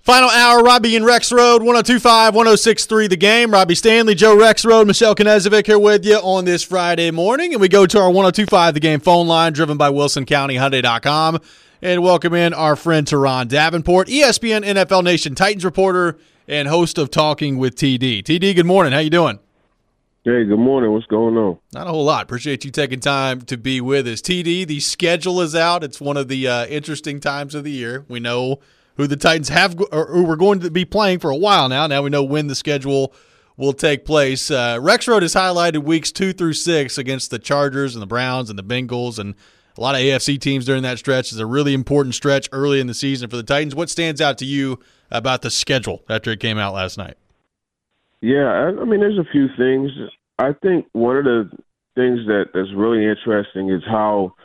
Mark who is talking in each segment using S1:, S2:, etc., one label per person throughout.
S1: Final hour, Robbie and Rex Road, 102.5, 106.3 The Game. Robbie Stanley, Joe Rex Road, Michelle Knezovic here with you on this Friday morning. And we go to our 102.5 The Game phone line, driven by WilsonCountyHyundai.com. And welcome in our friend Teron Davenport, ESPN NFL Nation Titans reporter and host of Talking with TD. TD, good morning. How you doing?
S2: Hey, good morning. What's going on?
S1: Not a whole lot. Appreciate you taking time to be with us. TD, the schedule is out. It's one of the interesting times of the year. We know who the Titans have or who we're going to be playing for a while now. Now we know when the schedule will take place. Rex Road has highlighted weeks 2 through 6 against the Chargers and the Browns and the Bengals and a lot of AFC teams during that stretch. It's a really important stretch early in the season for the Titans. What stands out to you about the schedule after it came out last night?
S2: Yeah, I mean, there's a few things. I think one of the things that's really interesting is how,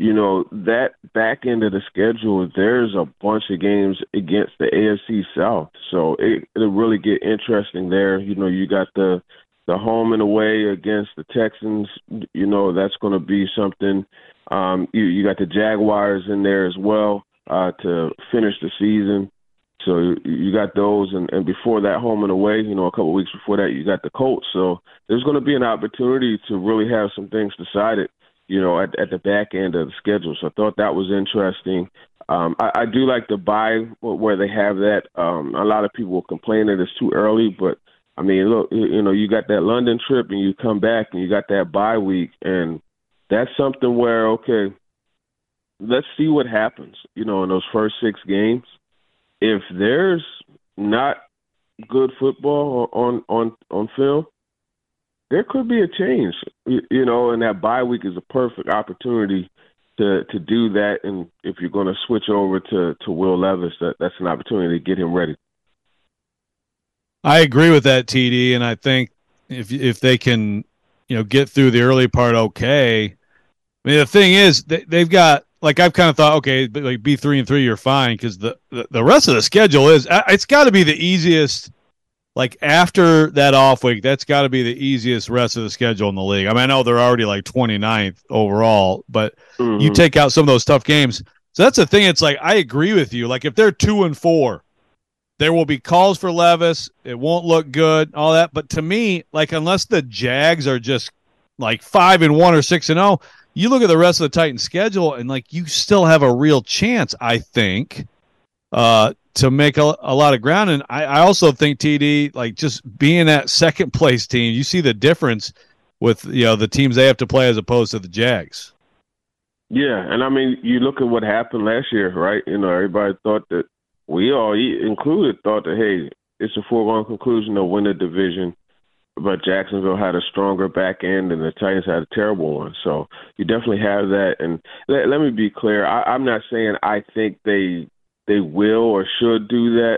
S2: that back end of the schedule, there's a bunch of games against the AFC South. So it'll really get interesting there. You got the home and away against the Texans. That's going to be something. You got the Jaguars in there as well to finish the season. So you got those, and before that, home and away, a couple of weeks before that, you got the Colts. So there's going to be an opportunity to really have some things decided, at the back end of the schedule. So I thought that was interesting. I do like the bye where they have that. A lot of people will complain that it's too early, but, I mean, look, you got that London trip and you come back and you got that bye week, and that's something where, okay, let's see what happens, in those first 6 games. If there's not good football on film, there could be a change, and that bye week is a perfect opportunity to do that. And if you're going to switch over to Will Levis, that's an opportunity to get him ready.
S3: I agree with that, TD, and I think if they can, get through the early part okay. I mean, the thing is, they've got, like, I've kind of thought, okay, but like be 3-3, you're fine, because the rest of the schedule it's got to be the easiest. Like, after that off week, that's got to be the easiest rest of the schedule in the league. I mean, I know they're already like 29th overall, but you take out some of those tough games. So that's the thing. It's like, I agree with you. Like, if they're 2-4, there will be calls for Levis. It won't look good, all that. But to me, like, unless the Jags are just like 5-1 or 6-0, you look at the rest of the Titans schedule and, like, you still have a real chance, I think, to make a lot of ground. And I also think, TD, like, just being that second place team, you see the difference with, the teams they have to play as opposed to the Jags.
S2: Yeah, and I mean, you look at what happened last year, right? Everybody thought that, we all included, thought that, hey, it's a foregone conclusion to win the division. But Jacksonville had a stronger back end, and the Titans had a terrible one. So you definitely have that. And let me be clear. I'm not saying I think they will or should do that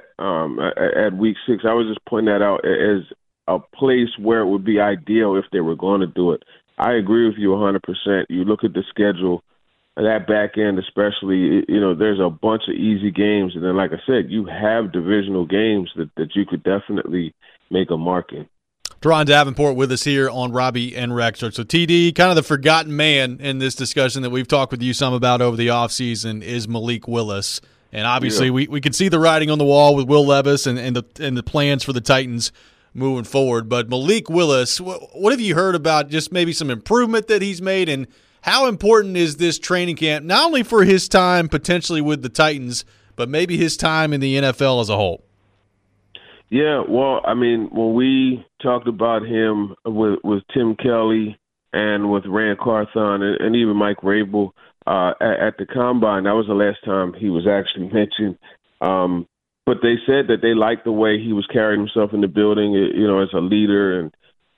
S2: at week 6. I was just pointing that out as a place where it would be ideal if they were going to do it. I agree with you 100%. You look at the schedule, that back end especially, there's a bunch of easy games. And then, like I said, you have divisional games that you could definitely make a mark in.
S1: Teron Davenport with us here on Robbie and Rex. So TD, kind of the forgotten man in this discussion that we've talked with you some about over the offseason is Malik Willis. And obviously we can see the writing on the wall with Will Levis and the plans for the Titans moving forward. But Malik Willis, what have you heard about just maybe some improvement that he's made, and how important is this training camp, not only for his time potentially with the Titans, but maybe his time in the NFL as a whole?
S2: Yeah, well, I mean, when we talked about him with Tim Kelly and with Rand Carthon and even Mike Rabel at the Combine, that was the last time he was actually mentioned. But they said that they liked the way he was carrying himself in the building, as a leader, and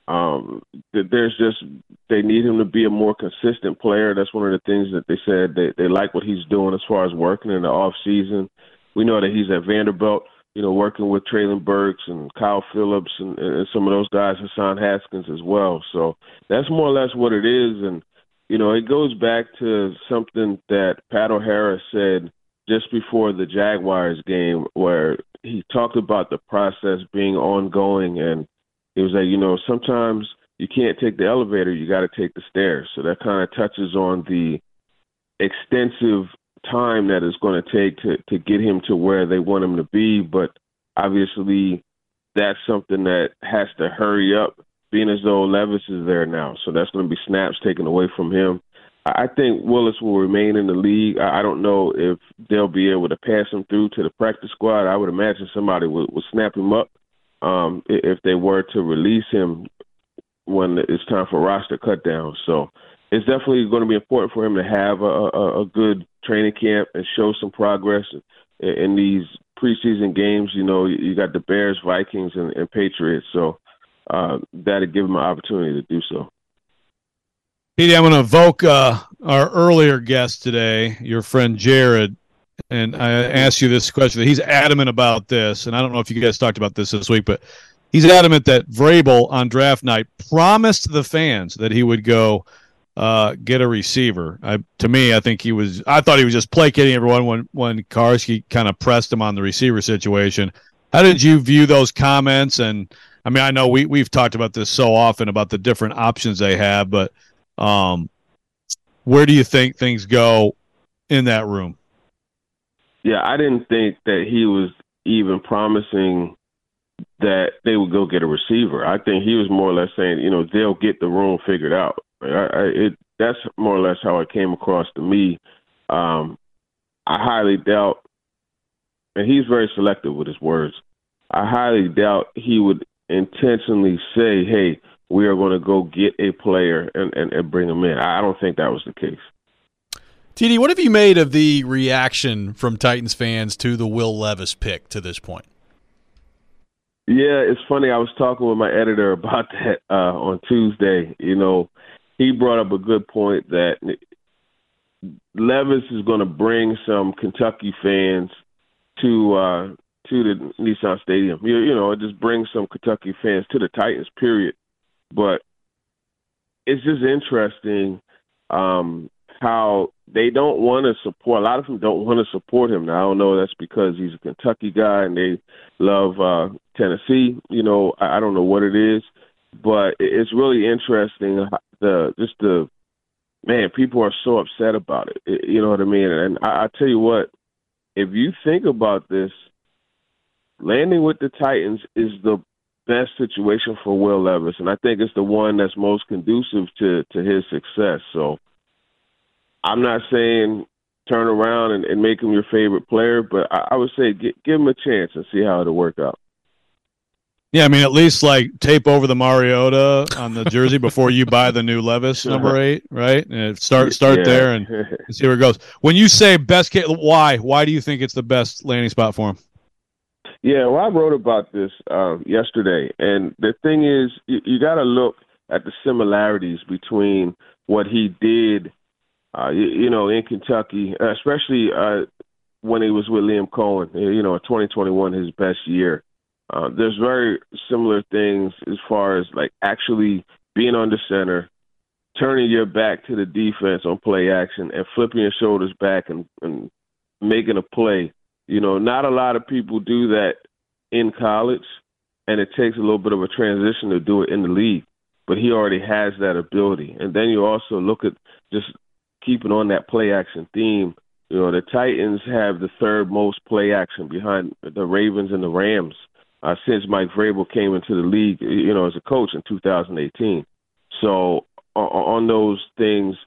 S2: they need him to be a more consistent player. That's one of the things that they said. They like what he's doing as far as working in the off season. We know that he's at Vanderbilt, working with Traylon Burks and Kyle Phillips and some of those guys, Hassan Haskins as well. So that's more or less what it is. And, it goes back to something that Pat O'Hara said just before the Jaguars game, where he talked about the process being ongoing. And he was like, sometimes you can't take the elevator, you got to take the stairs. So that kind of touches on the extensive time that it's going to take to get him to where they want him to be. But obviously, that's something that has to hurry up, being as though Levis is there now. So that's going to be snaps taken away from him. I think Willis will remain in the league. I don't know if they'll be able to pass him through to the practice squad. I would imagine somebody would snap him up if they were to release him when it's time for roster cut down. So it's definitely going to be important for him to have a good training camp and show some progress in these preseason games. You know, you got the Bears, Vikings, and Patriots. So that'll give him an opportunity to do so.
S3: Petey, I'm going to evoke our earlier guest today, your friend Jared, and I asked you this question. He's adamant about this, and I don't know if you guys talked about this week, but he's adamant that Vrabel on draft night promised the fans that he would go get a receiver. To me, I thought he was just placating everyone when Karski kind of pressed him on the receiver situation. How did you view those comments? And I mean, I know we've talked about this so often about the different options they have, but where do you think things go in that room?
S2: Yeah, I didn't think that he was even promising that they would go get a receiver. I think he was more or less saying, you know, they'll get the room figured out. That's more or less how it came across to me. I highly doubt, and he's very selective with his words, I highly doubt he would intentionally say, hey, we are going to go get a player and bring him in. I don't think that was the case.
S1: TD, what have you made of the reaction from Titans fans to the Will Levis pick to this point?
S2: Yeah, it's funny. I was talking with my editor about that on Tuesday. You know, he brought up a good point that Levis is going to bring some Kentucky fans to the Nissan Stadium. You know, it just brings some Kentucky fans to the Titans, period. But it's just interesting how they don't want to support. A lot of them don't want to support him. Now, I don't know. That's because he's a Kentucky guy and they love Tennessee. You know, I don't know what it is, but it's really interesting. People are so upset about it. You know what I mean? And I tell you what, if you think about this, landing with the Titans is the best situation for Will Levis, and I think it's the one that's most conducive to his success. So I'm not saying turn around and make him your favorite player, but I would say give him a chance and see how it'll work out.
S3: Yeah, I mean, at least like tape over the Mariota on the jersey before you buy the new Levis number 8, right? And start there and see where it goes. When you say best case, why do you think it's the best landing spot for him?
S2: Yeah, well, I wrote about this yesterday, and the thing is, you got to look at the similarities between what he did, in Kentucky, especially when he was with Liam Cohen. You know, 2021, his best year. There's very similar things as far as like actually being under center, turning your back to the defense on play action, and flipping your shoulders back and making a play. You know, not a lot of people do that in college, and it takes a little bit of a transition to do it in the league. But he already has that ability. And then you also look at just keeping on that play action theme. You know, the Titans have the third most play action behind the Ravens and the Rams since Mike Vrabel came into the league, you know, as a coach in 2018. So on those things,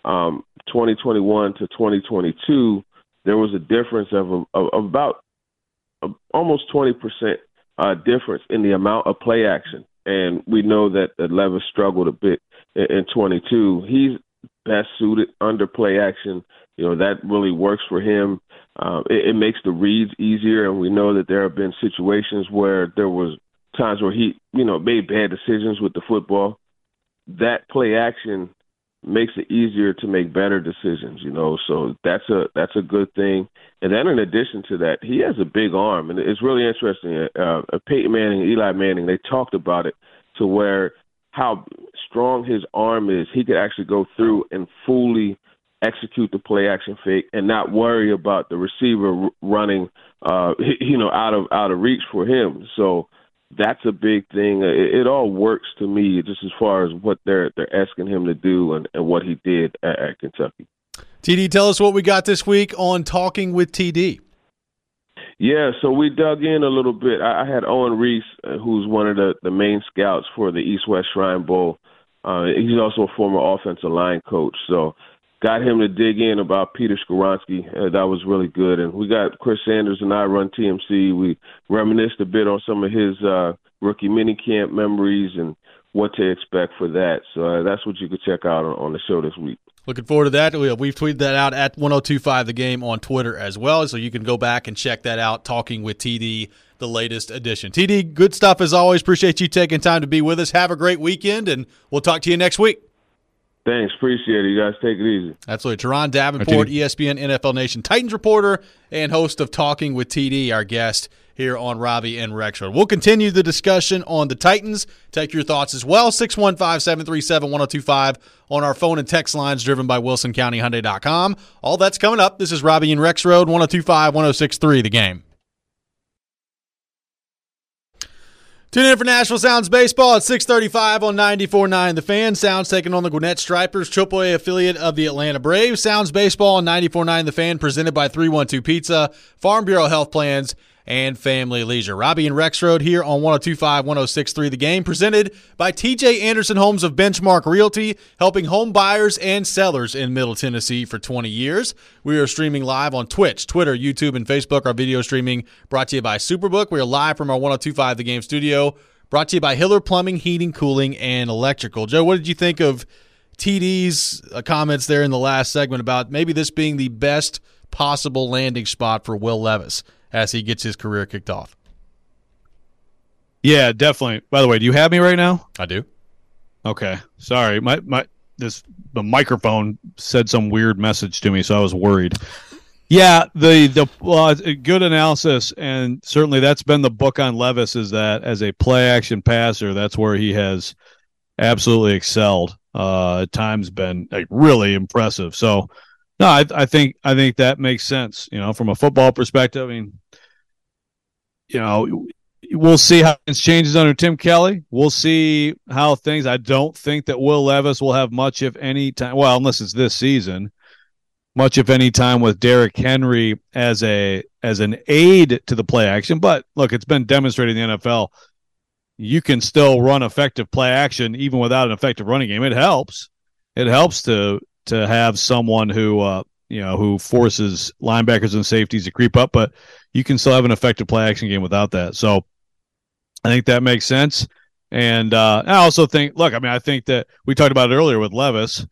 S2: 2021 to 2022, there was a difference of about almost 20% difference in the amount of play action. And we know that Levis struggled a bit in 22. He's best suited under play action. You know, that really works for him. It makes the reads easier, and we know that there have been situations where there was times where he, you know, made bad decisions with the football. That play action makes it easier to make better decisions, you know, so that's a good thing. And then in addition to that, he has a big arm, and it's really interesting. Peyton Manning, Eli Manning, they talked about it to where how strong his arm is. He could actually go through and fully execute the play action fake and not worry about the receiver running, out of reach for him. So that's a big thing. It all works to me just as far as what they're asking him to do and what he did at Kentucky.
S1: TD, tell us what we got this week on Talking with TD.
S2: Yeah, so we dug in a little bit. I had Owen Reese, who's one of the main scouts for the East-West Shrine Bowl. He's also a former offensive line coach, so got him to dig in about Peter Skoronski. That was really good. And we got Chris Sanders and I run TMC. We reminisced a bit on some of his rookie minicamp memories and what to expect for that. So that's what you could check out on the show this week.
S1: Looking forward to that. We've tweeted that out at 1025 The Game on Twitter as well, so you can go back and check that out, Talking with TD, the latest edition. TD, good stuff as always. Appreciate you taking time to be with us. Have a great weekend, and we'll talk to you next week.
S2: Thanks. Appreciate it. You guys take it easy.
S1: Absolutely. Teron Davenport, ESPN NFL Nation Titans reporter and host of Talking with TD, our guest here on Robbie and Rexford. We'll continue the discussion on the Titans. Take your thoughts as well. 615-737-1025 on our phone and text lines driven by WilsonCountyHyundai.com. All that's coming up. This is Robbie and Rexroad, 1025-1063 The Game. Tune in for Nashville Sounds Baseball at 6:35 on 94.9 The Fan. Sounds taking on the Gwinnett Stripers, AAA affiliate of the Atlanta Braves. Sounds Baseball on 94.9 The Fan, presented by 312 Pizza, Farm Bureau Health Plans, and Family Leisure. Robbie and Rexroad here on 1025-1063 The Game, presented by TJ Anderson Homes of Benchmark Realty, helping home buyers and sellers in Middle Tennessee for 20 years. We are streaming live on Twitch, Twitter, YouTube, and Facebook. Our video streaming brought to you by Superbook. We are live from our 1025 The Game studio, brought to you by Hiller Plumbing, Heating, Cooling, and Electrical. Joe, what did you think of TD's comments there in the last segment about maybe this being the best possible landing spot for Will Levis as he gets his career kicked off?
S3: Yeah, definitely. By the way, do you have me right now?
S1: I do.
S3: Okay. Sorry. The microphone said some weird message to me, so I was worried. Yeah, good analysis, and certainly that's been the book on Levis, is that as a play-action passer, that's where he has absolutely excelled. At times been really impressive. So, no, I think that makes sense. From a football perspective, I mean, we'll see how things changes under Tim Kelly. We'll see how things. I don't think that Will Levis will have much, if any, time. Well, unless it's this season, much, if any, time with Derrick Henry as an aid to the play action. But look, it's been demonstrated in the NFL. You can still run effective play action even without an effective running game. It helps. It helps to have someone who who forces linebackers and safeties to creep up, but you can still have an effective play action game without that. So I think that makes sense. And I also think, I think that we talked about it earlier with Levis,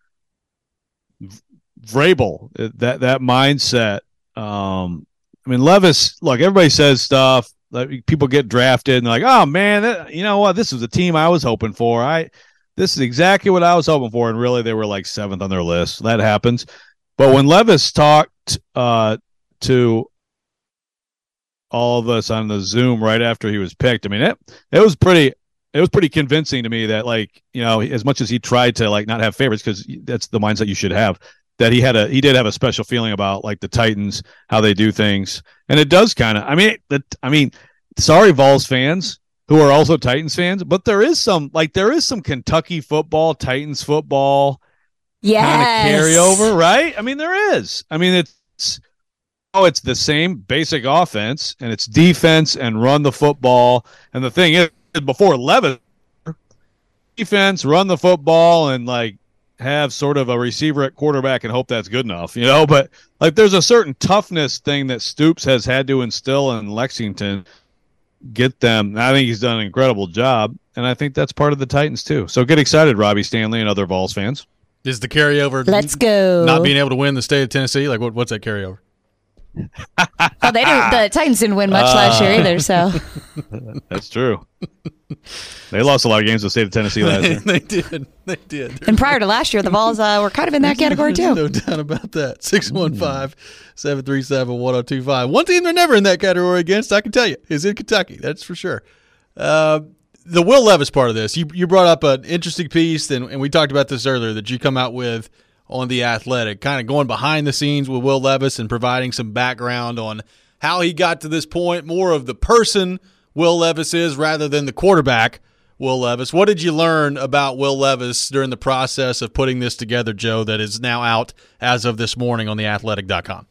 S3: Vrabel, that mindset. Levis, everybody says stuff. People get drafted and they're like, oh man, you know what? This is the team I was hoping for. This is exactly what I was hoping for. And really they were like 7th on their list. That happens. But when Levis talked to all of us on the Zoom right after he was picked, it was pretty convincing to me that, as much as he tried to not have favorites, because that's the mindset you should have, that he did have a special feeling about the Titans, how they do things. And it does kind of, sorry, Vols fans who are also Titans fans, but there is some Kentucky football, Titans football kind of carryover, right? There is. It's the same basic offense, and it's defense and run the football. And the thing is, before Levis, defense, run the football, and have sort of a receiver at quarterback and hope that's good enough, But there's a certain toughness thing that Stoops has had to instill in Lexington, get them. I think he's done an incredible job, and I think that's part of the Titans too. So get excited, Robbie Stanley and other Vols fans.
S1: Is the carryover?
S4: Let's go.
S1: Not being able to win the state of Tennessee. What's that carryover?
S4: Oh, they didn't. The Titans didn't win much last year either. So
S3: that's true. They lost a lot of games to the state of Tennessee last year.
S1: They did.
S4: And prior to last year, the Vols were kind of in that category too.
S1: No doubt about that. 615-737-1025. One team they're never in that category against, I can tell you, is in Kentucky. That's for sure. The Will Levis part of this, you brought up an interesting piece, and we talked about this earlier, that you come out with on The Athletic, kind of going behind the scenes with Will Levis and providing some background on how he got to this point, more of the person Will Levis is rather than the quarterback Will Levis. What did you learn about Will Levis during the process of putting this together, Joe, that is now out as of this morning on theathletic.com?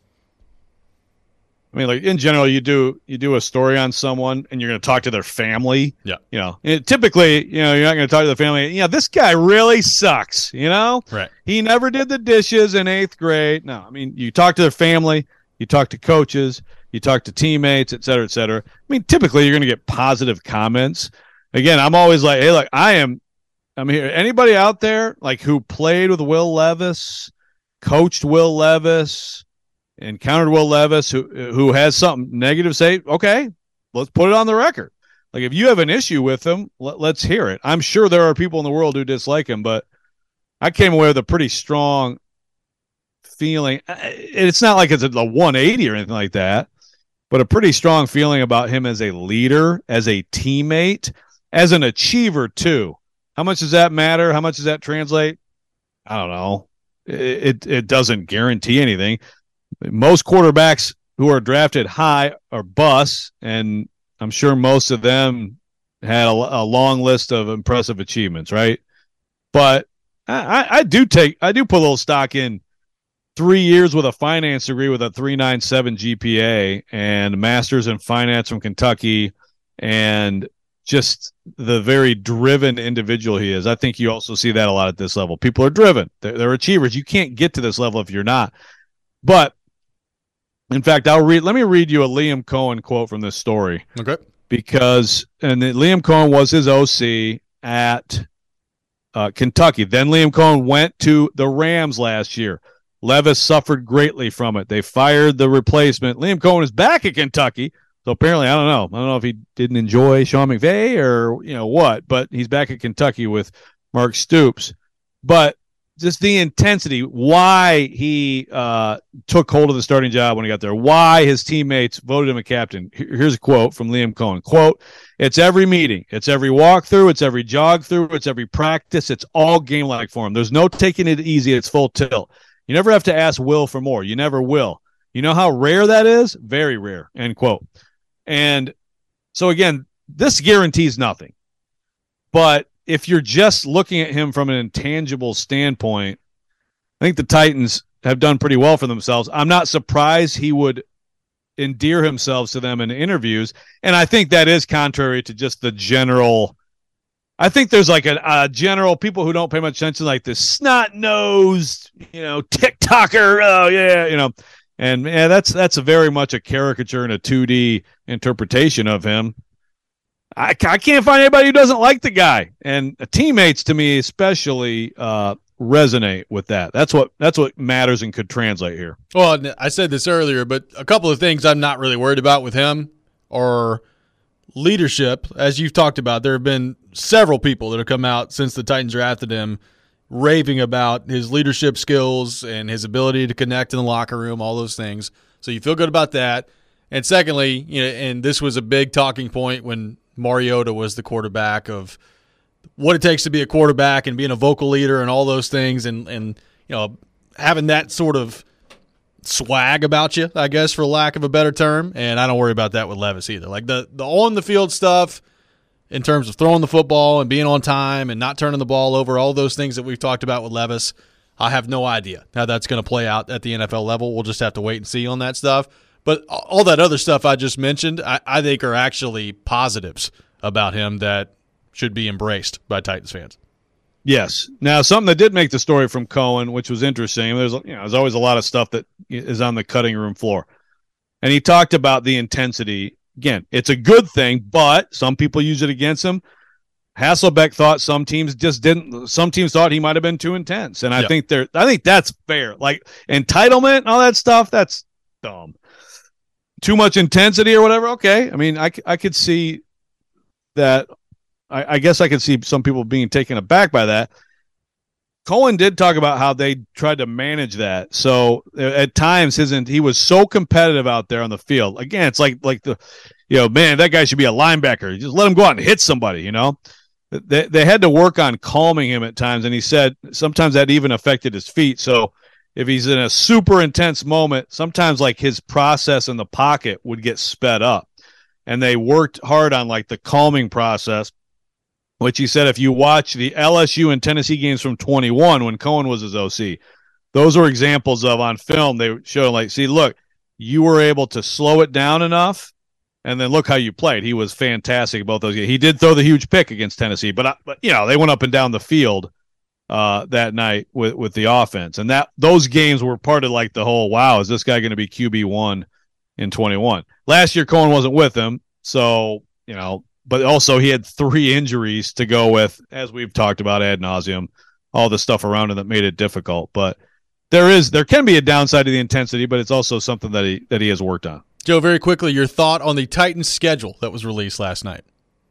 S3: I mean, like in general, you do a story on someone and you're going to talk to their family.
S1: Yeah.
S3: Typically, you're not going to talk to the family. This guy really sucks,
S1: Right.
S3: He never did the dishes in 8th grade. No, I mean, you talk to their family, you talk to coaches, you talk to teammates, et cetera, et cetera. I mean, typically you're going to get positive comments. Again, I'm always like, hey, look, I'm here. Anybody out there like who played with Will Levis, coached Will Levis, encountered Will Levis, who has something negative to say, okay, let's put it on the record. Like if you have an issue with him, let's hear it. I'm sure there are people in the world who dislike him, but I came away with a pretty strong feeling. It's not like it's a 180 or anything like that, but a pretty strong feeling about him as a leader, as a teammate, as an achiever too. How much does that matter? How much does that translate? I don't know. It doesn't guarantee anything. Most quarterbacks who are drafted high are busts, and I'm sure most of them had a long list of impressive achievements, right? But I do put a little stock in 3 years with a finance degree with a 3.97 GPA and a master's in finance from Kentucky, and just the very driven individual he is. I think you also see that a lot at this level. People are driven. They're achievers. You can't get to this level if you're not. But in fact, let me read you a Liam Cohen quote from this story.
S1: Okay.
S3: Liam Cohen was his OC at Kentucky. Then Liam Cohen went to the Rams last year. Levis suffered greatly from it. They fired the replacement. Liam Cohen is back at Kentucky. So apparently, I don't know if he didn't enjoy Sean McVay or what, but he's back at Kentucky with Mark Stoops. But just the intensity, why he took hold of the starting job when he got there, why his teammates voted him a captain. Here's a quote from Liam Cohen. Quote, "It's every meeting. It's every walkthrough. It's every jog through. It's every practice. It's all game-like for him. There's no taking it easy. It's full tilt. You never have to ask Will for more. You never will. You know how rare that is? Very rare." End quote. And so, again, this guarantees nothing. But if you're just looking at him from an intangible standpoint, I think the Titans have done pretty well for themselves. I'm not surprised he would endear himself to them in interviews. And I think that is contrary to just the general – I think there's like a general people who don't pay much attention, like this snot-nosed, TikToker. Oh, yeah, And that's a very much a caricature and a 2D interpretation of him. I can't find anybody who doesn't like the guy, and teammates to me especially resonate with that. That's what matters and could translate here.
S1: Well, I said this earlier, but a couple of things I'm not really worried about with him are leadership. As you've talked about, there have been several people that have come out since the Titans drafted him raving about his leadership skills and his ability to connect in the locker room, all those things. So you feel good about that. And secondly, and this was a big talking point when Mariota was the quarterback, of what it takes to be a quarterback and being a vocal leader and all those things, and having that sort of swag about you, I guess, for lack of a better term. And I don't worry about that with Levis either. Like the on the field stuff, in terms of throwing the football and being on time and not turning the ball over, all those things that we've talked about with Levis, I have no idea how that's going to play out at the NFL level. We'll just have to wait and see on that stuff. But all that other stuff I just mentioned, I think are actually positives about him that should be embraced by Titans fans.
S3: Yes. Now, something that did make the story from Cohen, which was interesting, there's always a lot of stuff that is on the cutting room floor. And he talked about the intensity. Again, it's a good thing, but some people use it against him. Hasselbeck thought some teams just didn't. Some teams thought he might have been too intense, and I think that's fair. Like entitlement and all that stuff, that's dumb. Too much intensity or whatever. Okay, I mean, I could see that. I guess I could see some people being taken aback by that. Cohen did talk about how they tried to manage that. So at times he was so competitive out there on the field. Again, it's like man, that guy should be a linebacker. Just let him go out and hit somebody, They had to work on calming him at times, and he said sometimes that even affected his feet. So if he's in a super intense moment, sometimes like his process in the pocket would get sped up. And they worked hard on like the calming process. which he said if you watch the LSU and Tennessee games from 21 when Cohen was his OC, those were examples of on film. They showed like, see, look, you were able to slow it down enough, and then look how you played. He was fantastic about those games. He did throw the huge pick against Tennessee, but they went up and down the field that night with the offense, and those games were part of like the whole, wow, is this guy going to be QB1 in 21? Last year Cohen wasn't with him, so but also he had 3 injuries to go with, as we've talked about ad nauseum, all the stuff around him that made it difficult. But there can be a downside to the intensity, but it's also something that he has worked on.
S1: Joe, very quickly, your thought on the Titans schedule that was released last night.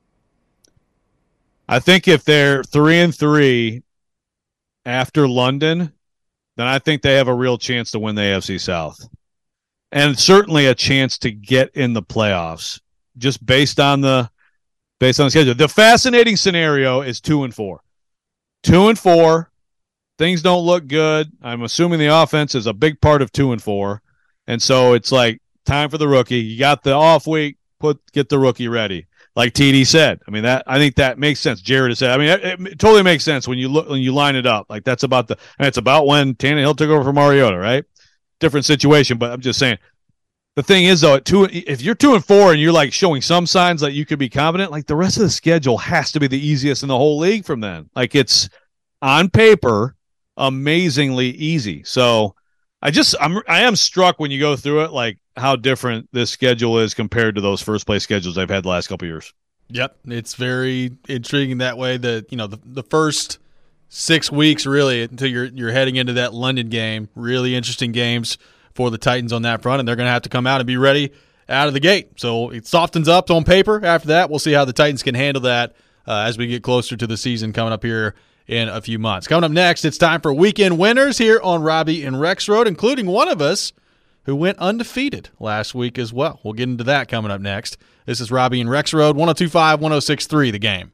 S3: I think if they're 3-3 after London, then I think they have a real chance to win the AFC South. And certainly a chance to get in the playoffs, just based on the schedule. The fascinating scenario is 2-4. 2-4, things don't look good. I'm assuming the offense is a big part of 2-4. And so it's like time for the rookie. You got the off week, get the rookie ready. Like TD said. I mean, I think that makes sense. Jared has said. I mean, it totally makes sense when you line it up. Like it's about when Tannehill took over from Mariota, right? Different situation, but I'm just saying. The thing is, though, if you're 2-4 and you're like showing some signs that you could be confident, like the rest of the schedule has to be the easiest in the whole league from then. Like it's on paper amazingly easy. So I am struck when you go through it, like how different this schedule is compared to those first place schedules I've had the last couple of years.
S1: Yep, it's very intriguing that way. The first 6 weeks really until you're heading into that London game, really interesting games for the Titans on that front, and they're going to have to come out and be ready out of the gate. So it softens up on paper. After that, we'll see how the Titans can handle that as we get closer to the season coming up here in a few months. Coming up next, it's time for weekend winners here on Robbie and Rexrode, including one of us who went undefeated last week as well. We'll get into that coming up next. This is Robbie and Rexrode, 102.5, 106.3, The Game.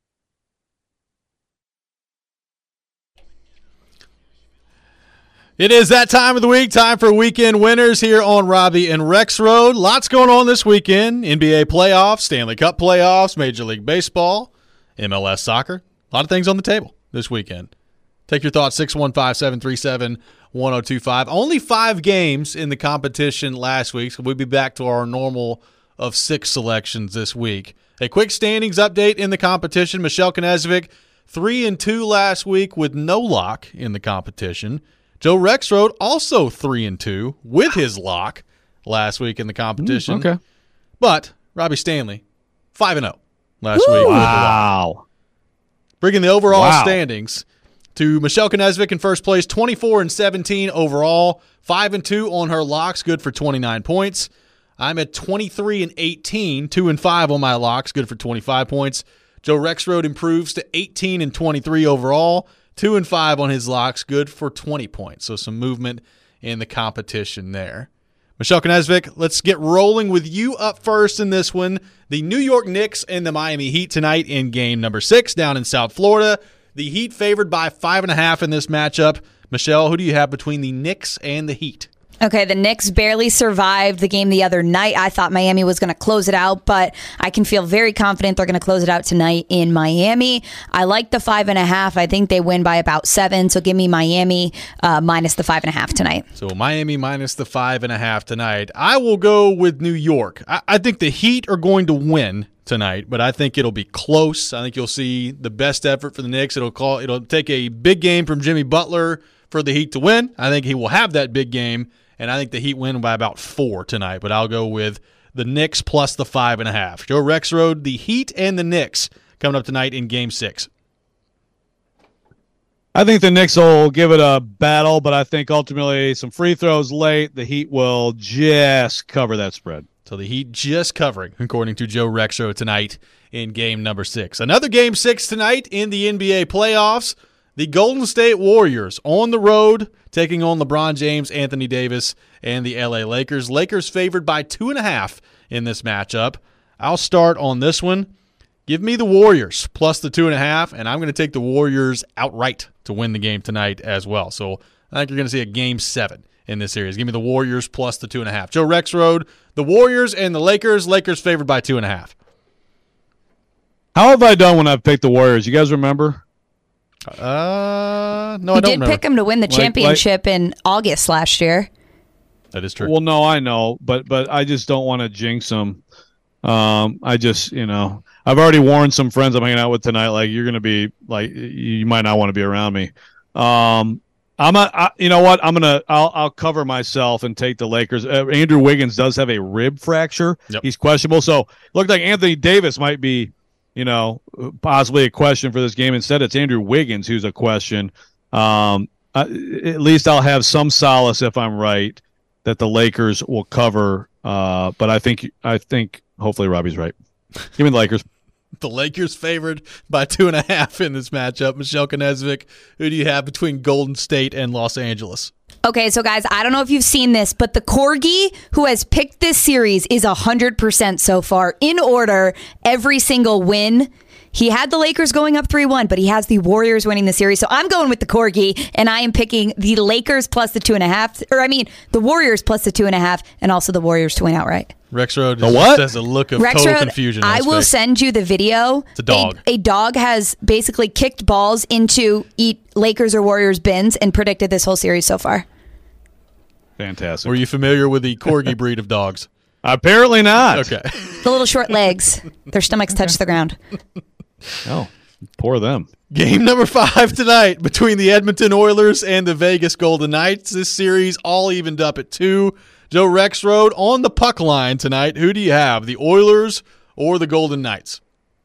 S1: It is that time of the week, time for weekend winners here on Robbie and Rexrode. Lots going on this weekend. NBA playoffs, Stanley Cup playoffs, Major League Baseball, MLS soccer. A lot of things on the table this weekend. Take your thoughts, 615-737-1025. Only 5 games in the competition last week, so we'll be back to our normal of 6 selections this week. A quick standings update in the competition. Michelle Knezovic, 3-2 last week with no lock in the competition. Joe Rexrode also 3-2 with his lock last week in the competition.
S3: Okay.
S1: But Robbie Stanley, 5-0 last week.
S3: Wow.
S1: Bringing the overall standings to Michelle Knezovic in first place, 24-17 overall, 5-2 on her locks, good for 29 points. I'm at 23-18, 2-5 on my locks, good for 25 points. Joe Rexrode improves to 18-23 overall, 2-5 on his locks, good for 20 points. So some movement in the competition there. Michelle Knezovic, let's get rolling with you up first in this one. The New York Knicks and the Miami Heat tonight in game number 6 down in South Florida. The Heat favored by 5.5 in this matchup. Michelle, who do you have between the Knicks and the Heat?
S4: Okay, the Knicks barely survived the game the other night. I thought Miami was going to close it out, but I can feel very confident they're going to close it out tonight in Miami. I like the 5.5. I think they win by about 7, so give me Miami minus the 5.5 tonight.
S1: So Miami minus the 5.5 tonight. I will go with New York. I think the Heat are going to win tonight, but I think it'll be close. I think you'll see the best effort for the Knicks. It'll take a big game from Jimmy Butler for the Heat to win. I think he will have that big game. And I think the Heat win by about 4 tonight, but I'll go with the Knicks plus the 5.5. Joe Rexrode, the Heat and the Knicks coming up tonight in Game 6.
S3: I think the Knicks will give it a battle, but I think ultimately some free throws late, the Heat will just cover that spread.
S1: So the Heat just covering, according to Joe Rexrode, tonight in Game number 6. Another Game 6 tonight in the NBA playoffs. The Golden State Warriors on the road taking on LeBron James, Anthony Davis, and the LA Lakers. Lakers favored by 2.5 in this matchup. I'll start on this one. Give me the Warriors plus the 2.5, and I'm going to take the Warriors outright to win the game tonight as well. So I think you're going to see a Game 7 in this series. Give me the Warriors plus the 2.5. Joe Rexrode, the Warriors and the Lakers. Lakers favored by 2.5.
S3: How have I done when I've picked the Warriors? You guys remember?
S1: No, I don't
S4: did
S1: remember.
S4: pick them to win the championship in August last year.
S1: That is true.
S3: Well, no, I know, but I just don't want to jinx them. I just, I've already warned some friends I'm hanging out with tonight. Like, you're going to be like, you might not want to be around me. You know what? I'll cover myself and take the Lakers. Andrew Wiggins does have a rib fracture.
S1: Yep.
S3: He's questionable. So it looked like Anthony Davis might be, possibly a question for this game. Instead, it's Andrew Wiggins who's a question. At least I'll have some solace if I'm right that the Lakers will cover. But I think hopefully Robbie's right. Give me the Lakers.
S1: The Lakers favored by 2.5 in this matchup. Michelle Knezvik, who do you have between Golden State and Los Angeles?
S4: Okay, so guys, I don't know if you've seen this, but the Corgi who has picked this series is 100% so far. In order, every single win. He had the Lakers going up 3-1, but he has the Warriors winning the series. So I'm going with the Corgi, and I am picking the Lakers plus the 2.5. The Warriors plus the 2.5, and also the Warriors to win outright.
S1: Rexroad just has a look of total confusion on
S4: I
S1: his
S4: will
S1: face.
S4: send you the video.
S1: It's a dog.
S4: A dog has basically kicked balls into Lakers or Warriors bins and predicted this whole series so far.
S3: Fantastic.
S1: Were you familiar with the Corgi breed of dogs?
S3: Apparently not.
S1: Okay.
S4: The little short legs. Their stomachs touch the ground.
S3: Oh, poor them.
S1: Game number 5 tonight between the Edmonton Oilers and the Vegas Golden Knights. This series all evened up at 2. Joe Rexroad on the puck line tonight. Who do you have, the Oilers or the Golden Knights?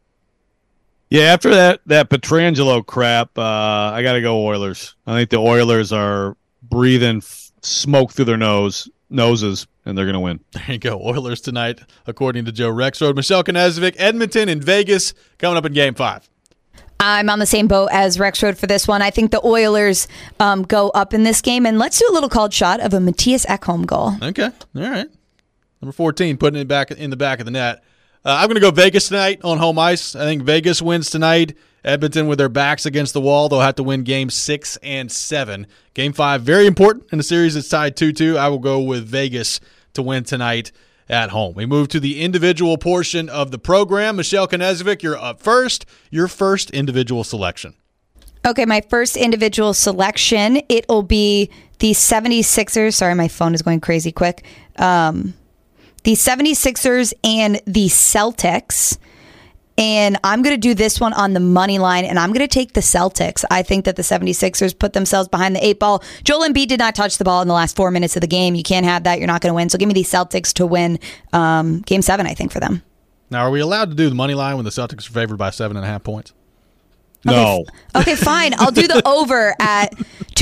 S3: Yeah, after that Pietrangelo crap, I got to go Oilers. I think the Oilers are breathing smoke through their noses, and they're going to win.
S1: There you go. Oilers tonight, according to Joe Rexroad. Michelle Knezvik, Edmonton and Vegas coming up in Game 5.
S4: I'm on the same boat as Rexroad for this one. I think the Oilers go up in this game, and let's do a little called shot of a Matthias Ekholm goal.
S1: Okay. All right. Number 14, putting it back in the back of the net. I'm going to go Vegas tonight on home ice. I think Vegas wins tonight. Edmonton, with their backs against the wall, they'll have to win Game 6 and 7. Game 5, very important in the series. It's tied 2-2. I will go with Vegas to win tonight at home. We move to the individual portion of the program. Michelle Knezvik, you're up first. Your first individual selection.
S4: Okay, my first individual selection, it'll be the 76ers. Sorry, my phone is going crazy quick. The 76ers and the Celtics. And I'm going to do this one on the money line, and I'm going to take the Celtics. I think that the 76ers put themselves behind the 8 ball. Joel Embiid did not touch the ball in the last 4 minutes of the game. You can't have that. You're not going to win. So give me the Celtics to win Game 7, I think, for them.
S1: Now, are we allowed to do the money line when the Celtics are favored by 7.5 points?
S3: No.
S4: Okay, fine. I'll do the over at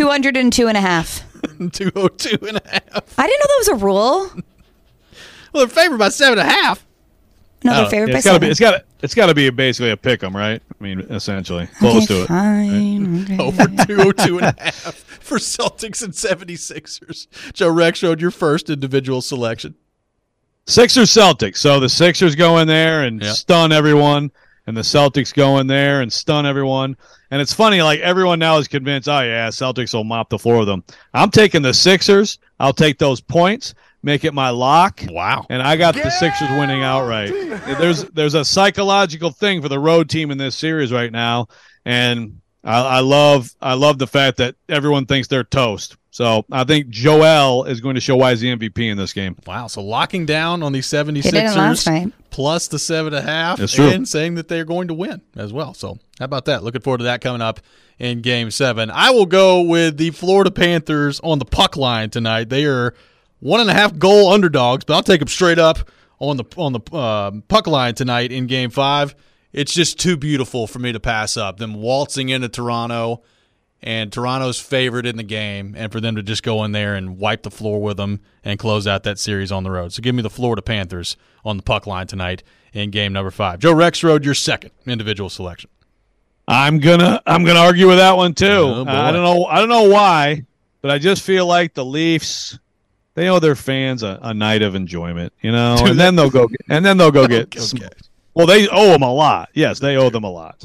S4: 202.5.
S1: 202.5.
S4: I didn't know that was a rule.
S1: Well, they're favored by 7.5.
S4: No, they're favored by
S3: it's gotta
S4: 7.
S3: It's got to be basically a pick 'em, right? I mean, essentially close to it.
S4: Fine. Okay.
S1: Over 202.5 for Celtics and 76ers. Joe Rexroad, your first individual selection.
S3: Sixers Celtics. So the Sixers go in there and stun everyone, and the Celtics go in there and stun everyone. And it's funny, like everyone now is convinced, oh yeah, Celtics will mop the floor with them. I'm taking the Sixers. I'll take those points. Make it my lock.
S1: Wow.
S3: And I got the Sixers winning outright. There's a psychological thing for the road team in this series right now, and I love the fact that everyone thinks they're toast. So I think Joel is going to show why he's the MVP in this game.
S1: Wow. So locking down on the
S4: He did it last
S1: 76ers
S4: night.
S1: plus the 7.5
S3: That's true.
S1: and saying that they're going to win as well. So how about that? Looking forward to that coming up in Game 7. I will go with the Florida Panthers on the puck line tonight. They are 1.5 goal underdogs, but I'll take them straight up on the puck line tonight in Game 5. It's just too beautiful for me to pass up. Them waltzing into Toronto, and Toronto's favored in the game, and for them to just go in there and wipe the floor with them and close out that series on the road. So give me the Florida Panthers on the puck line tonight in Game number 5. Joe Rexroad, your second individual selection.
S3: I'm gonna argue with that one too.
S1: Oh, boy.
S3: I don't know why, but I just feel like the Leafs. They owe their fans a night of enjoyment, and then they'll go get.
S1: Okay.
S3: Well, they owe them a lot. Yes, they owe them a lot.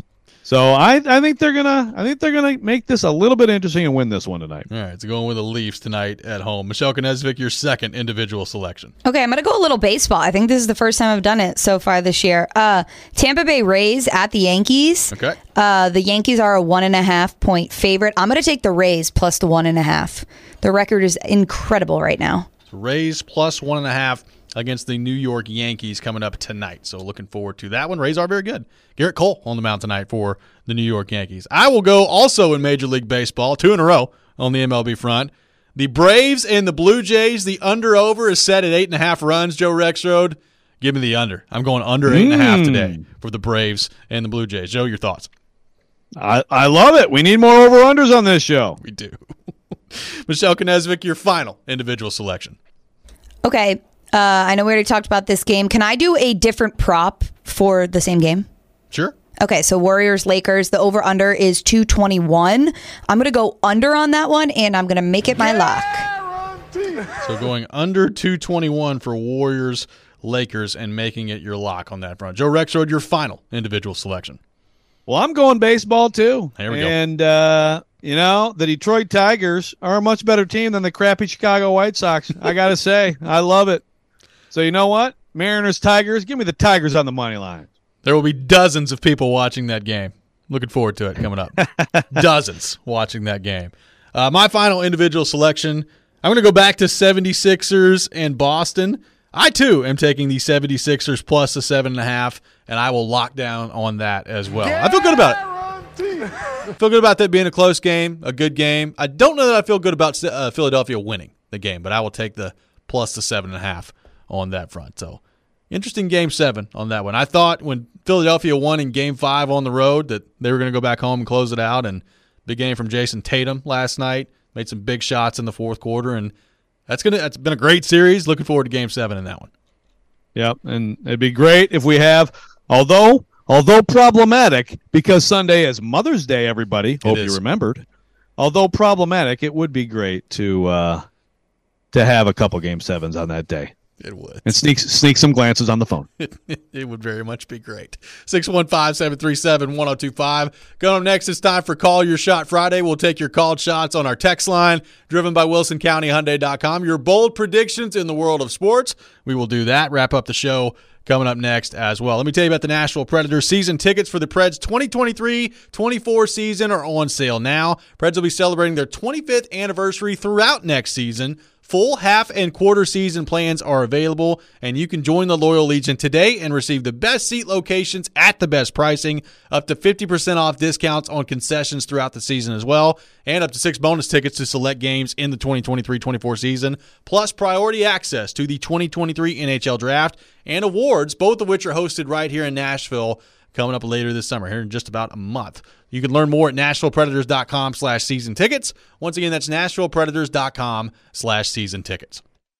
S3: So I think they're gonna make this a little bit interesting and win this one tonight.
S1: All right, so going with the Leafs tonight at home. Michelle Knezovic, your second individual selection.
S4: Okay, I'm going to go a little baseball. I think this is the first time I've done it so far this year. Tampa Bay Rays at the Yankees.
S1: Okay.
S4: The Yankees are a 1.5 point favorite. I'm going to take the Rays plus the 1.5. The record is incredible right now.
S1: So Rays plus 1.5 against the New York Yankees coming up tonight. So looking forward to that one. Rays are very good. Garrett Cole on the mound tonight for the New York Yankees. I will go also in Major League Baseball, 2 in a row on the MLB front. The Braves and the Blue Jays, the under-over is set at 8.5 runs, Joe Rexrode. Give me the under. I'm going under 8.5 today for the Braves and the Blue Jays. Joe, your thoughts?
S3: I love it. We need more over-unders on this show.
S1: We do. Michelle Knezovic, your final individual selection.
S4: Okay. I know we already talked about this game. Can I do a different prop for the same game?
S1: Sure.
S4: Okay, so Warriors-Lakers, the over-under is 221. I'm going to go under on that one, and I'm going to make it my lock.
S1: So going under 221 for Warriors-Lakers and making it your lock on that front. Joe Rexrode, your final individual selection.
S3: Well, I'm going baseball, too.
S1: There we go.
S3: And, the Detroit Tigers are a much better team than the crappy Chicago White Sox. I got to say, I love it. So you know what? Mariners, Tigers, give me the Tigers on the money line.
S1: There will be dozens of people watching that game. Looking forward to it coming up. Dozens watching that game. My final individual selection, I'm going to go back to 76ers and Boston. I, too, am taking the 76ers plus the 7.5, and I will lock down on that as well. I feel good about it. I feel good about that being a close game, a good game. I don't know that I feel good about Philadelphia winning the game, but I will take the plus the 7.5 on that front. So interesting Game 7 on that one. I thought when Philadelphia won in Game 5 on the road that they were going to go back home and close it out, and big game from Jason Tatum last night. Made some big shots in the fourth quarter, and that's been a great series. Looking forward to Game 7 in that one.
S3: Yep, and it'd be great if we have, although problematic, because Sunday is Mother's Day, everybody. Hope you remembered. Although problematic, it would be great to have a couple Game 7s on that day.
S1: It would.
S3: And sneak some glances on the phone.
S1: It would very much be great. 615-737-1025. Going up next, it's time for Call Your Shot Friday. We'll take your called shots on our text line, driven by WilsonCountyHyundai.com. Your bold predictions in the world of sports. We will do that. Wrap up the show coming up next as well. Let me tell you about the Nashville Predators. Season tickets for the Preds 2023-24 season are on sale now. Preds will be celebrating their 25th anniversary throughout next season. Full, half, and quarter season plans are available, and you can join the Loyal Legion today and receive the best seat locations at the best pricing, up to 50% off discounts on concessions throughout the season as well, and up to 6 bonus tickets to select games in the 2023-24 season, plus priority access to the 2023 NHL Draft and awards, both of which are hosted right here in Nashville, coming up later this summer, here in just about a month. You can learn more at NashvillePredators.com/season tickets. Once again, that's NashvillePredators.com/season tickets.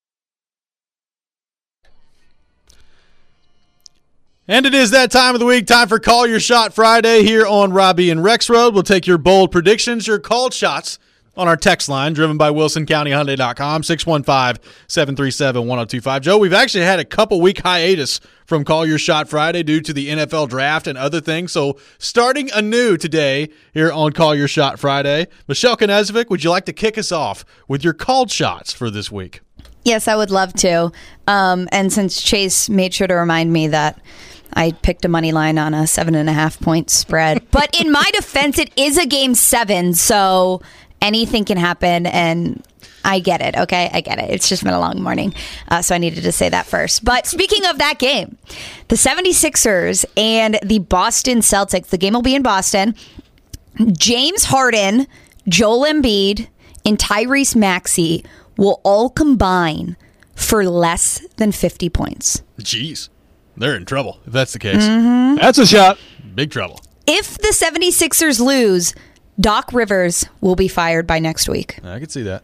S1: And it is that time of the week, time for Call Your Shot Friday here on Robbie and Rexrode. We'll take your bold predictions, your called shots on our text line, driven by WilsonCountyHyundai.com, 615-737-1025. Joe, we've actually had a couple-week hiatus from Call Your Shot Friday due to the NFL Draft and other things. So starting anew today here on Call Your Shot Friday, Michelle Knezovic, would you like to kick us off with your called shots for this week?
S4: Yes, I would love to. And since Chase made sure to remind me that I picked a money line on a 7.5 point spread. But in my defense, it is a Game 7, so anything can happen, and I get it, okay? I get it. It's just been a long morning, so I needed to say that first. But speaking of that game, the 76ers and the Boston Celtics, the game will be in Boston. James Harden, Joel Embiid, and Tyrese Maxey will all combine for less than 50 points.
S1: Jeez, they're in trouble if that's the case.
S4: Mm-hmm.
S3: That's a shot.
S1: Big trouble.
S4: If the 76ers lose, Doc Rivers will be fired by next week.
S1: I could see that.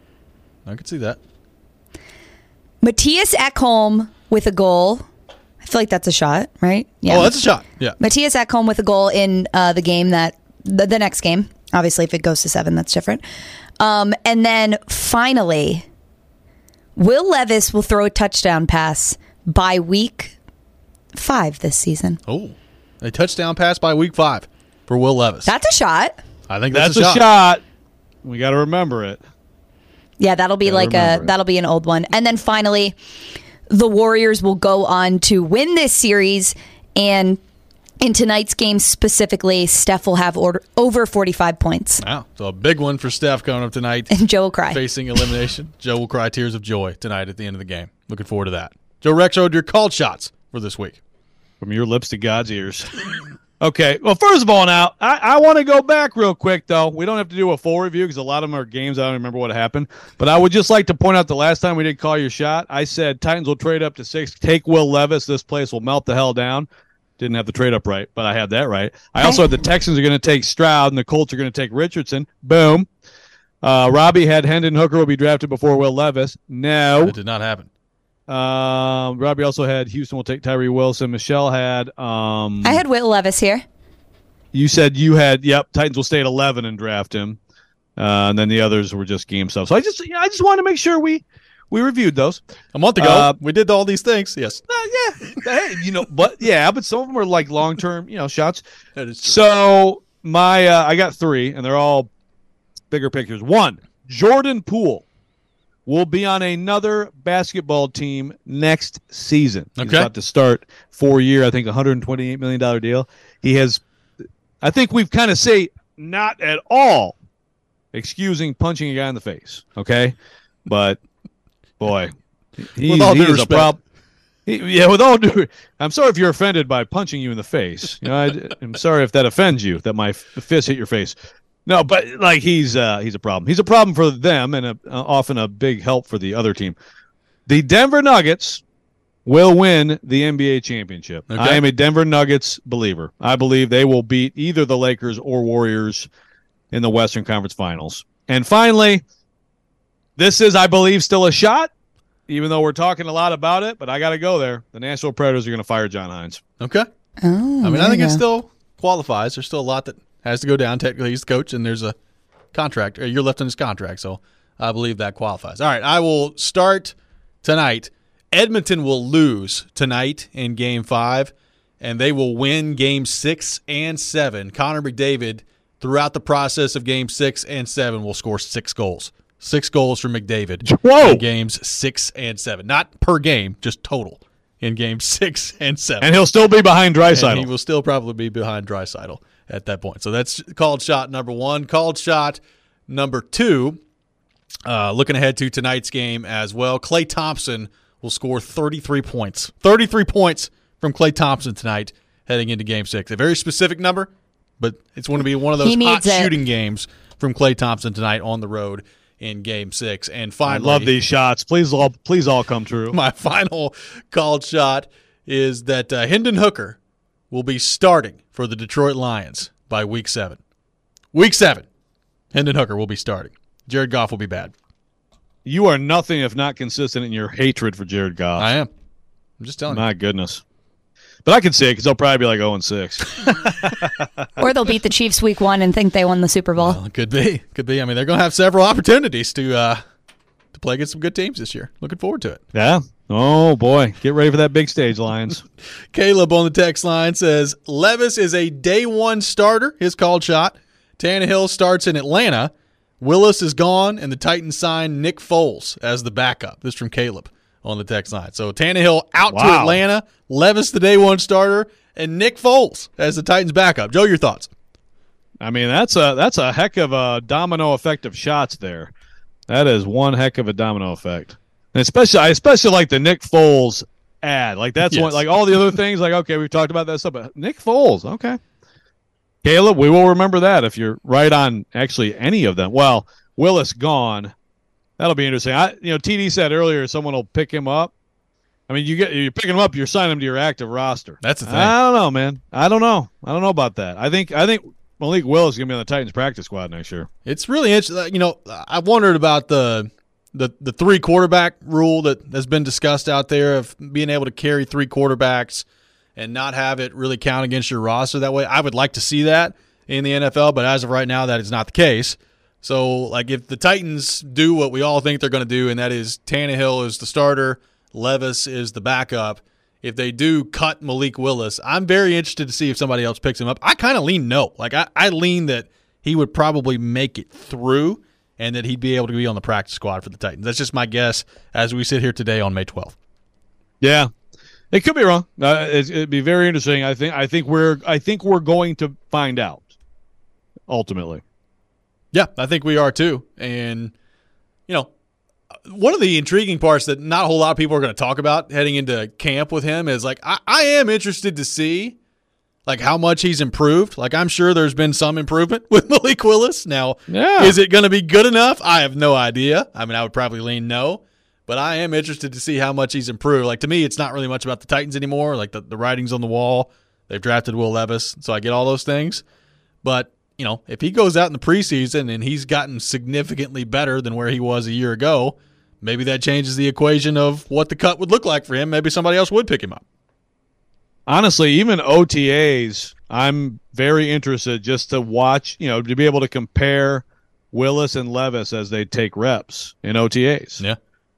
S4: Matthias Ekholm with a goal. I feel like that's a shot, right?
S1: Yeah. Oh, that's a shot. Yeah.
S4: Matthias Ekholm with a goal in the game that the next game. Obviously, if it goes to 7, that's different. And then finally, Will Levis will throw a touchdown pass by week 5 this season.
S1: Oh, a touchdown pass by week 5. for Will Levis.
S4: That's a shot.
S1: I think
S3: That's a shot. We got to remember it.
S4: Yeah, that'll be that'll be an old one. And then finally, the Warriors will go on to win this series, and in tonight's game specifically, Steph will have over 45 points.
S1: Wow, so a big one for Steph coming up tonight.
S4: And Joe will cry.
S1: Facing elimination. Joe will cry tears of joy tonight at the end of the game. Looking forward to that. Joe Rexrode, your called shots for this week.
S3: From your lips to God's ears. Okay, well, first of all, now, I want to go back real quick, though. We don't have to do a full review because a lot of them are games. I don't remember what happened. But I would just like to point out the last time we did call your shot, I said Titans will trade up to 6, take Will Levis. This place will melt the hell down. Didn't have the trade up right, but I had that right. I also had the Texans are going to take Stroud and the Colts are going to take Richardson. Boom. Robbie had Hendon Hooker will be drafted before Will Levis. No.
S1: That did not happen.
S3: Robbie also had Houston will take Tyree Wilson. Michelle had
S4: I had Will Levis here.
S3: You said you had Titans will stay at 11 and draft him. And then the others were just game stuff. So I just wanted to make sure we reviewed those.
S1: A month ago, we did all these things. Yes.
S3: Hey, but some of them are like long-term, shots.
S1: That is true.
S3: So I got 3 and they're all bigger pictures. 1, Jordan Poole will be on another basketball team next season. He's about to start 4-year, I think $128 million deal. He has, I think we've kind of say not at all excusing punching a guy in the face. Okay. But boy, he is a problem. With all due, I'm sorry if you're offended by punching you in the face. I'm sorry if that offends you that my fist hit your face. No, but he's a problem. He's a problem for them and often a big help for the other team. The Denver Nuggets will win the NBA championship. Okay. I am a Denver Nuggets believer. I believe they will beat either the Lakers or Warriors in the Western Conference Finals. And finally, this is, I believe, still a shot, even though we're talking a lot about it, but I got to go there. The Nashville Predators are going to fire John Hines.
S1: Okay.
S4: Oh,
S1: I think it still qualifies. There's still a lot that has to go down. Technically, he's the coach, and there's a contract. Or you're left on his contract, so I believe that qualifies. All right, I will start tonight. Edmonton will lose tonight in Game 5, and they will win Game 6 and 7. Connor McDavid, throughout the process of Game 6 and 7, will score 6 goals. 6 goals for McDavid in Games 6 and 7. Not per game, just total in Games 6 and 7.
S3: And he'll still be behind Draisaitl.
S1: He will still probably be behind Draisaitl at that point. So that's called shot number 1. Called shot number 2, looking ahead to tonight's game as well, Klay Thompson will score 33 points. 33 points from Klay Thompson tonight heading into Game 6. A very specific number, but it's going to be one of those hot shooting games from Klay Thompson tonight on the road in Game 6. And finally,
S3: I love these shots. Please all come true.
S1: My final called shot is that Hendon Hooker will be starting for the Detroit Lions by Week 7. Week 7, Hendon Hooker will be starting. Jared Goff will be bad.
S3: You are nothing if not consistent in your hatred for Jared Goff.
S1: I am. I'm just telling you.
S3: My goodness. But I can see it because they'll probably be like 0-6.
S4: Or they'll beat the Chiefs Week 1 and think they won the Super Bowl.
S1: Well, it could be. Could be. I mean, they're going to have several opportunities to play against some good teams this year. Looking forward to it.
S3: Yeah. Oh, boy. Get ready for that big stage, Lions.
S1: Caleb on the text line says, Levis is a day 1 starter, his called shot. Tannehill starts in Atlanta. Willis is gone, and the Titans signed Nick Foles as the backup. This is from Caleb on the text line. So Tannehill out to Atlanta, Levis the day 1 starter, and Nick Foles as the Titans backup. Joe, your thoughts?
S3: I mean, that's a heck of a domino effect of shots there. That is one heck of a domino effect. And I especially like the Nick Foles ad. Like that's one, like all the other things, like, okay, we've talked about that stuff, but Nick Foles, okay. Caleb, we will remember that if you're right on actually any of them. Well, Willis gone. That'll be interesting. TD said earlier someone will pick him up. I mean, you're picking him up, you're signing him to your active roster.
S1: That's the thing.
S3: I don't know, man. I don't know about that. I think Malik Willis is going to be on the Titans practice squad next year.
S1: It's really interesting. I wondered about the 3 quarterback rule that has been discussed out there of being able to carry 3 quarterbacks and not have it really count against your roster that way. I would like to see that in the NFL, but as of right now, that is not the case. So, like, if the Titans do what we all think they're going to do, and that is Tannehill is the starter, Levis is the backup, if they do cut Malik Willis, I'm very interested to see if somebody else picks him up. I kind of lean no. Like, I lean that he would probably make it through and that he'd be able to be on the practice squad for the Titans. That's just my guess as we sit here today on May 12th.
S3: Yeah, it could be wrong. It'd be very interesting. I think we're going to find out ultimately.
S1: Yeah, I think we are too. And one of the intriguing parts that not a whole lot of people are going to talk about heading into camp with him is, like, I am interested to see, like, how much he's improved. Like, I'm sure there's been some improvement with Malik Willis. Now, Is it going to be good enough? I have no idea. I mean, I would probably lean no, but I am interested to see how much he's improved. Like, to me, it's not really much about the Titans anymore. Like, the writing's on the wall. They've drafted Will Levis, so I get all those things. But, if he goes out in the preseason and he's gotten significantly better than where he was a year ago, maybe that changes the equation of what the cut would look like for him. Maybe somebody else would pick him up.
S3: Honestly, even OTAs, I'm very interested just to watch, to be able to compare Willis and Levis as they take reps in OTAs.
S1: Yeah.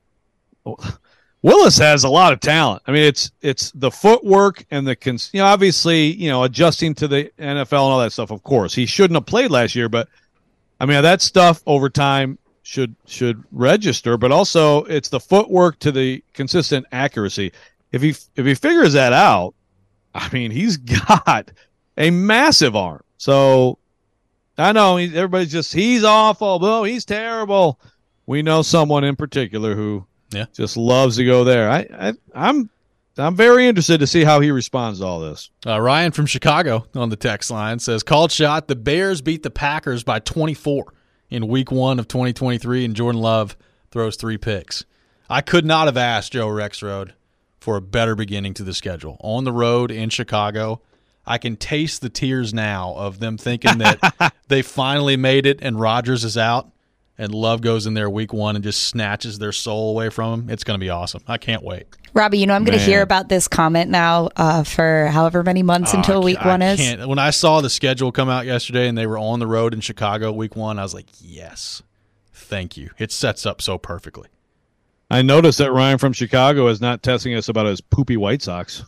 S3: Willis has a lot of talent. I mean, it's the footwork and obviously, adjusting to the NFL and all that stuff. Of course, he shouldn't have played last year, but I mean, that stuff over time should register. But also, it's the footwork to the consistent accuracy. If he figures that out, I mean, he's got a massive arm. So I know everybody's just, he's awful. Oh, he's terrible. We know someone in particular who just loves to go there. I'm very interested to see how he responds to all this.
S1: Ryan from Chicago on the text line says, called shot, the Bears beat the Packers by 24 in week 1 of 2023, and Jordan Love throws 3 picks. I could not have asked Joe Rexrode for a better beginning to the schedule. On the road in Chicago, I can taste the tears now of them thinking that they finally made it and Rodgers is out, and Love goes in there week 1 and just snatches their soul away from them. It's going to be awesome. I can't wait.
S4: Robbie, I'm going to hear about this comment now for however many months until week 1 is.
S1: When I saw the schedule come out yesterday and they were on the road in Chicago week 1, I was like, yes, thank you. It sets up so perfectly.
S3: I noticed that Ryan from Chicago is not testing us about his poopy White Sox.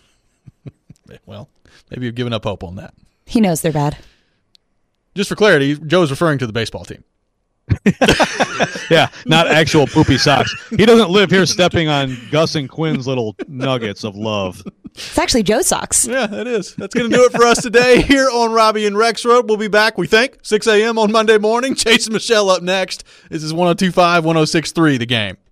S1: Well, maybe you've given up hope on that.
S4: He knows they're bad.
S1: Just for clarity, Joe's referring to the baseball team.
S3: Yeah, not actual poopy socks. He doesn't live here stepping on Gus and Quinn's little nuggets of love.
S4: It's actually Joe's socks.
S1: Yeah, it is. That's going to do it for us today here on Robbie and Rexrode. We'll be back, we think, 6 a.m. on Monday morning. Chase and Michelle up next. This is 102.5, 106.3, The Game.